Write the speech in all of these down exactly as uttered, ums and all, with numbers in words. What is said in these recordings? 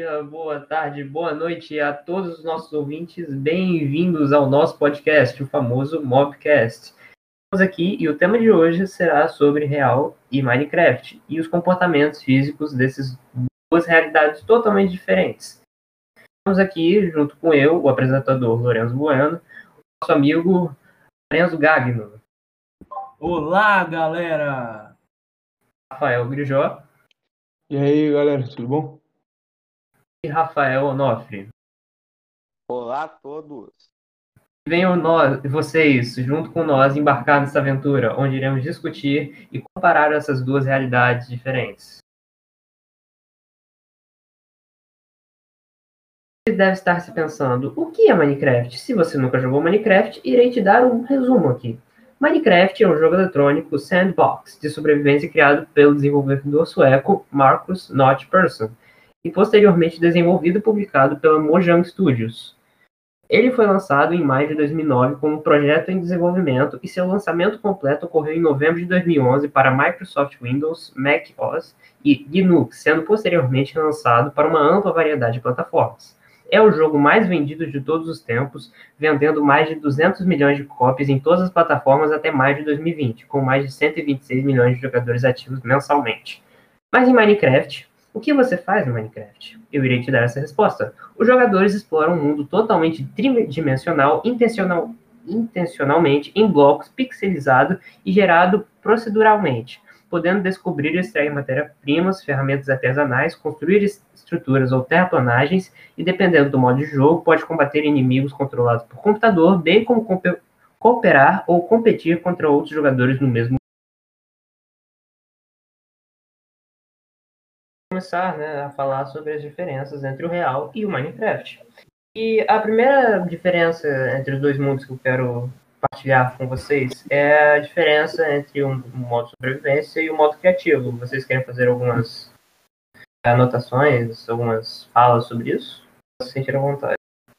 dia, boa tarde, boa noite a todos os nossos ouvintes. Bem-vindos ao nosso podcast, o famoso Mobcast. Estamos aqui e o tema de hoje será sobre Real e Minecraft e os comportamentos físicos dessas duas realidades totalmente diferentes. Estamos aqui junto com eu, o apresentador Lourenço Bueno, nosso amigo Lorenzo Gagno. Olá, galera! Rafael Grijó. E aí, galera, tudo bom? E Rafael Onofre. Olá a todos! Venham nós, vocês, junto com nós, embarcar nessa aventura, onde iremos discutir e comparar essas duas realidades diferentes. Você deve estar se pensando, o que é Minecraft? Se você nunca jogou Minecraft, irei te dar um resumo aqui. Minecraft é um jogo eletrônico sandbox de sobrevivência criado pelo desenvolvedor sueco Marcus Not Persson e posteriormente desenvolvido e publicado pela Mojang Studios. Ele foi lançado em maio de dois mil e nove como um projeto em desenvolvimento e seu lançamento completo ocorreu em novembro de dois mil e onze para Microsoft Windows, Mac O S e Linux, sendo posteriormente lançado para uma ampla variedade de plataformas. É o jogo mais vendido de todos os tempos, vendendo mais de duzentos milhões de cópias em todas as plataformas até maio de dois mil e vinte, com mais de cento e vinte e seis milhões de jogadores ativos mensalmente. Mas em Minecraft, o que você faz no Minecraft? Eu irei te dar essa resposta. Os jogadores exploram um mundo totalmente tridimensional, intencional, intencionalmente em blocos pixelizado e gerado proceduralmente, podendo descobrir e extrair matéria-primas, ferramentas artesanais, construir estruturas ou terraplanagens e, dependendo do modo de jogo, pode combater inimigos controlados por computador, bem como cooperar ou competir contra outros jogadores no mesmo. Começar, né, a falar sobre as diferenças entre o Real e o Minecraft. E a primeira diferença entre os dois mundos que eu quero compartilhar com vocês é a diferença entre um, um modo sobrevivência e o modo criativo. Vocês querem fazer algumas anotações, algumas falas sobre isso? Se sentir à vontade.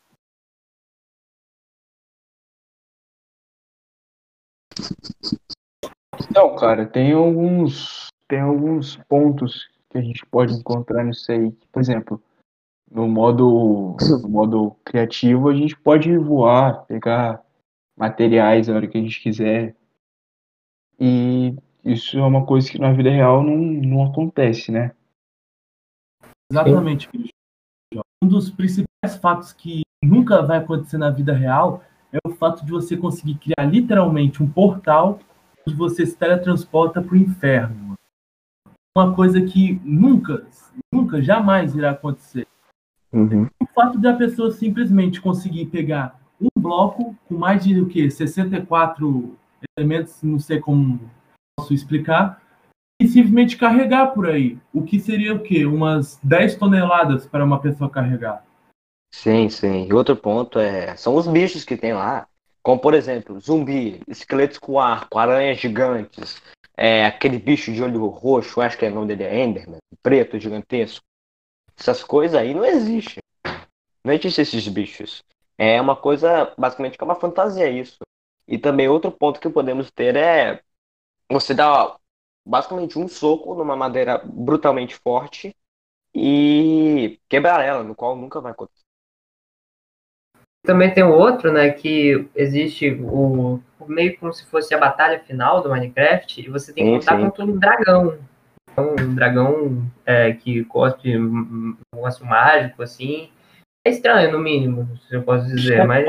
Então, cara, tem alguns, tem alguns pontos que a gente pode encontrar nisso aí. Por exemplo, no modo, no modo criativo, a gente pode voar, pegar materiais a hora que a gente quiser. E isso é uma coisa que na vida real não, não acontece, né? Exatamente, Cristian. Um dos principais fatos que nunca vai acontecer na vida real é o fato de você conseguir criar literalmente um portal onde você se teletransporta para o inferno. Uma coisa que nunca, nunca, jamais irá acontecer. Uhum. O fato de a pessoa simplesmente conseguir pegar um bloco com mais de o quê? sessenta e quatro elementos, não sei como posso explicar, e simplesmente carregar por aí. O que seria o quê? Umas dez toneladas para uma pessoa carregar. Sim, sim. E outro ponto é, são os bichos que tem lá. Como, por exemplo, zumbi, esqueletos com arco, aranhas gigantes, é, aquele bicho de olho roxo, acho que é o nome dele é Enderman, preto, gigantesco. Essas coisas aí não existem. Não existem esses bichos. É uma coisa, basicamente, que é uma fantasia isso. E também outro ponto que podemos ter é você dar basicamente um soco numa madeira brutalmente forte e quebrar ela, no qual nunca vai acontecer. Também tem o outro, né, que existe o, o meio como se fosse a batalha final do Minecraft e você tem que Sim, lutar sim. contra um dragão. Então, um dragão é, que cospe um negócio mágico, assim. É estranho, no mínimo, se eu posso dizer, mas...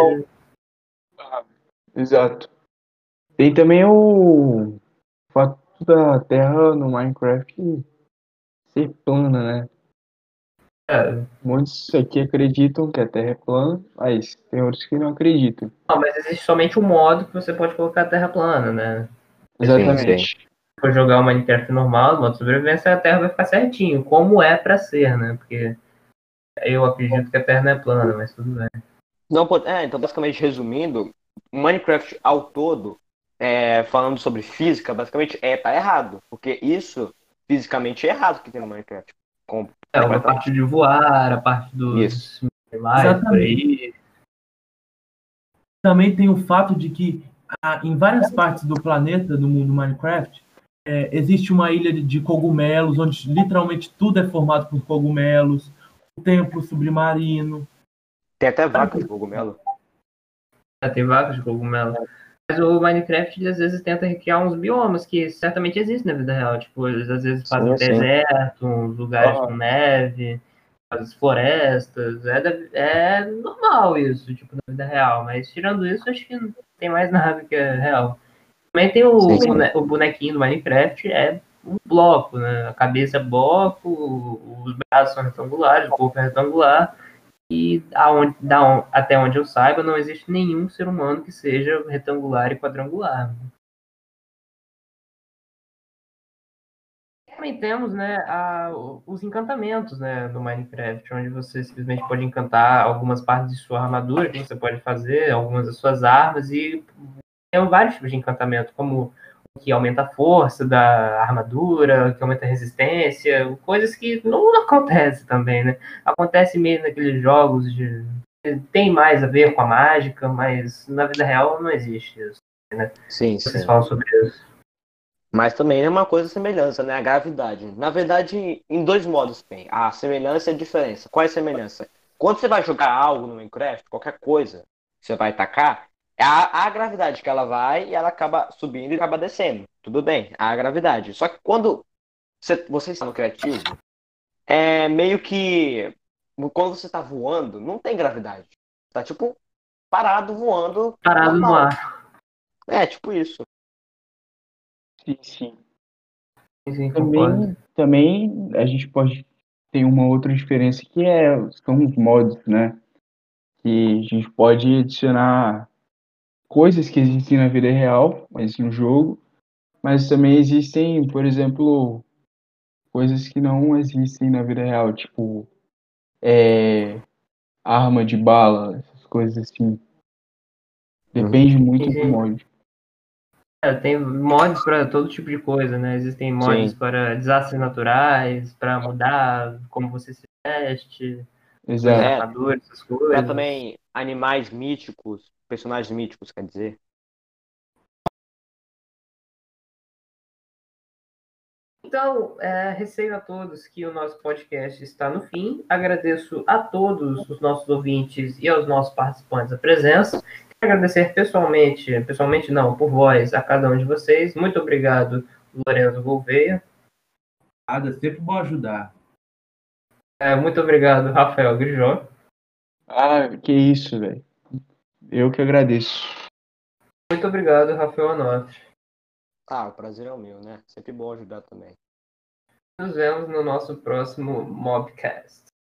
Exato. Tem também o fato da Terra no Minecraft ser plana, né? É, Muitos aqui acreditam que a Terra é plana, mas tem outros que não acreditam. não, mas existe somente um modo que você pode colocar a Terra plana, né? Exatamente. Se for jogar o Minecraft normal, no modo sobrevivência, a Terra vai ficar certinho, como é pra ser, né? Porque eu acredito que a Terra não é plana, mas tudo bem. Não, pode- é, então, basicamente, resumindo, o Minecraft ao todo, é, falando sobre física, basicamente, é, tá errado. Porque isso, fisicamente, é errado que tem no Minecraft. Com, É, uma parte de voar, a parte dos Isso. animais, por aí. Também tem o fato de que ah, em várias partes do planeta, do mundo Minecraft, é, existe uma ilha de, de cogumelos, onde literalmente tudo é formado por cogumelos. O templo submarino. Tem até vaca de cogumelo. É, tem vacas de cogumelo. Mas o Minecraft, ele, às vezes, tenta recriar uns biomas que certamente existem na vida real. Tipo, eles às vezes fazem um Sim, sim. deserto, uns lugares Ah. com neve, as florestas. É, da- é normal isso, tipo, na vida real. Mas tirando isso, acho que não tem mais nada que é real. Também tem o, Sim, sim. bone- o bonequinho do Minecraft, é um bloco, né? A cabeça é bloco, os braços são retangulares, o corpo é retangular. E aonde, da on- até onde eu saiba, não existe nenhum ser humano que seja retangular e quadrangular. Também temos, né, a- os encantamentos, né, no Minecraft, onde você simplesmente pode encantar algumas partes de sua armadura que você pode fazer, algumas das suas armas, e tem vários tipos de encantamento, como o que aumenta a força da armadura, que aumenta a resistência, coisas que não acontecem também, né? Acontece meio naqueles jogos de tem mais a ver com a mágica, mas na vida real não existe isso. Sim, Vocês sim. falam sobre isso. Mas também é uma coisa semelhança, né? A gravidade. Na verdade, em dois modos tem. A semelhança e a diferença. Qual é a semelhança? Quando você vai jogar algo no Minecraft, qualquer coisa, que você vai atacar, é a, a gravidade que ela vai e ela acaba subindo e acaba descendo. Tudo bem, a gravidade. Só que quando você, você está no criativo, é meio que quando você está voando, não tem gravidade. Tá tipo parado voando Parado no normal. ar. É, tipo isso. Sim, sim. Sim, concordo. Também, também a gente pode ter uma outra diferença que é, são os mods, né? Que a gente pode adicionar coisas que existem na vida real, mas no jogo, mas também existem, por exemplo, coisas que não existem na vida real, tipo é, arma de bala, essas coisas assim. Uhum. Depende muito Sim, do sim. mod. É, tem mods para todo tipo de coisa, né? Existem mods Sim. para desastres naturais, para mudar como você se veste, suas Exato. É, armaduras, essas pra coisas. também animais míticos, personagens míticos, quer dizer. Então, é, receio a todos que o nosso podcast está no fim. Agradeço a todos os nossos ouvintes e aos nossos participantes a presença. Quero agradecer pessoalmente, pessoalmente não, por voz, a cada um de vocês. Muito obrigado, Lorenzo Gouveia. Nada, sempre bom ajudar. É, muito obrigado, Rafael Grijó. Ah, que isso, velho. Eu que agradeço. Muito obrigado, Rafael Anotti. Ah, o prazer é o meu, né? Sempre bom ajudar também. Nos vemos no nosso próximo Mobcast.